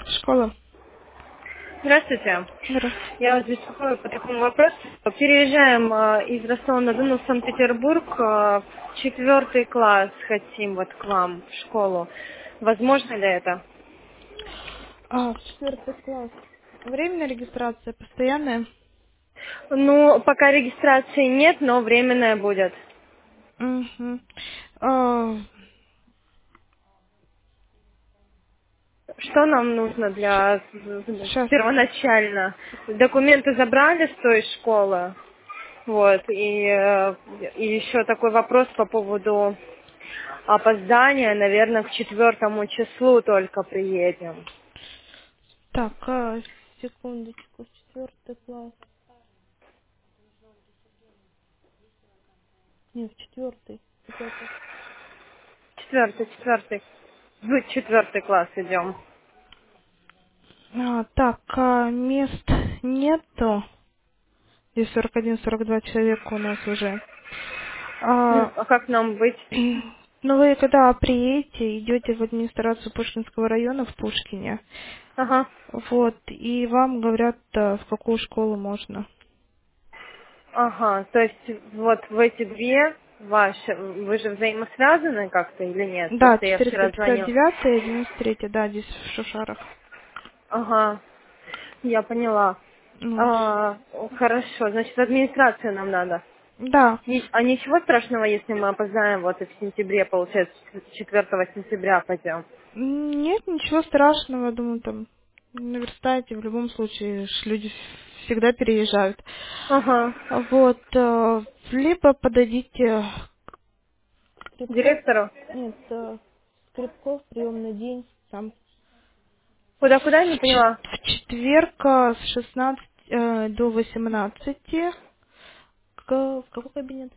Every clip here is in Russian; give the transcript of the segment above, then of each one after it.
Школа. Здравствуйте. Здравствуйте. Я вас беспокою по такому вопросу. Переезжаем из Ростова-на-Дону в Санкт-Петербург. В 4 класс хотим вот к вам в школу. Возможно ли это? В 4 класс. Временная регистрация, постоянная? Ну, пока регистрации нет, но временная будет. Угу. А, Что нам нужно для сейчас. первоначально? Документы забрали с той школы. Вот. И еще такой вопрос по поводу опоздания. Наверное, к 4 числу только приедем. Так, секундочку. 4 класс. Нет, в 4. Четвертый. В 4 класс идем. Так, мест нету. Здесь 41-42 человека у нас уже. Ну, А, а как нам быть? ну, вы когда приедете, идете в администрацию Пушкинского района в Пушкине, Ага. вот, и вам говорят, в какую школу можно. Ага. То есть вот в эти две ваши, вы же взаимосвязаны как-то или нет? Да, Просто я вчера звонила. 459 и 93, да, здесь в Шушарах. Ага. Я поняла. Вот. Хорошо. Значит, в администрацию нам надо. Да. А ничего страшного, если мы опоздаем вот и в сентябре, получается, 4 сентября пойдем? Нет, ничего страшного, думаю, там наверстаете, в любом случае люди всегда переезжают. Ага. Вот, либо подадите Скрипков, Директору? нет, Скрипков, приемный день, там Куда-куда, не поняла? в четверг с 16 до 18. В какой кабинет?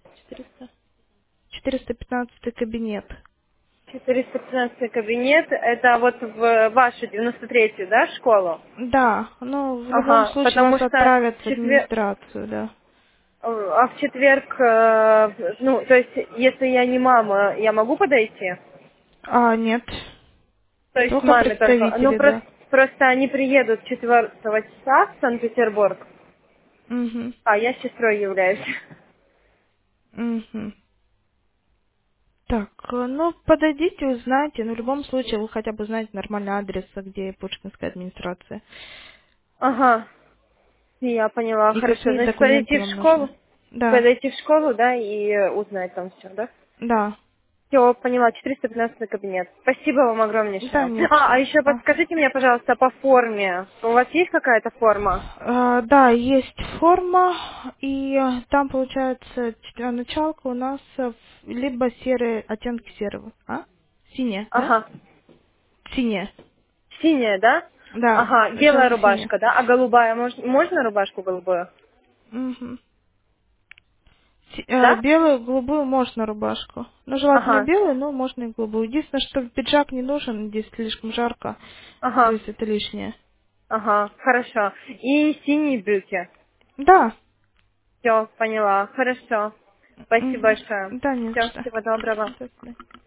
415 кабинет. 415 кабинет, это вот в вашу 93-ю, да, школу? Да, но в любом Ага, случае потому вас что отправят в в четверг, администрацию, да. а в четверг, ну, то есть, если я не мама, я могу подойти? Нет. То есть Только маме только. Ну, представители, да. просто они приедут 4 числа в Санкт-Петербург, Угу. а я сестрой являюсь. Угу. Так, ну, подойдите, узнайте. Но в любом случае вы хотя бы знаете нормальный адрес, где Пушкинская администрация. Ага, я поняла, И хорошо. какие Значит, документы вам нужны. Да, подойти в школу, да, и узнать там все, да? да. Все, поняла, 415 кабинет. Спасибо вам Да, огромнейшее. нет, А что. еще подскажите мне, пожалуйста, по форме. У вас есть какая-то форма? Да, есть форма, и там получается началка у нас либо серые, оттенки серого. Синяя, да? Ага. Синяя. Синяя, да? Да, Ага, белая желто-синяя. рубашка, да? А голубая, можно рубашку голубую? Угу. Да? Белую, голубую можно рубашку. Ну, желательно Ага, белую, но можно и голубую. Единственное, что пиджак не нужен, здесь слишком жарко. То ага, есть это лишнее. ага, хорошо. И синие брюки. Да. Все, поняла, хорошо. Спасибо Мгм. большое. Да, не за Все, что. всего доброго. До свидания.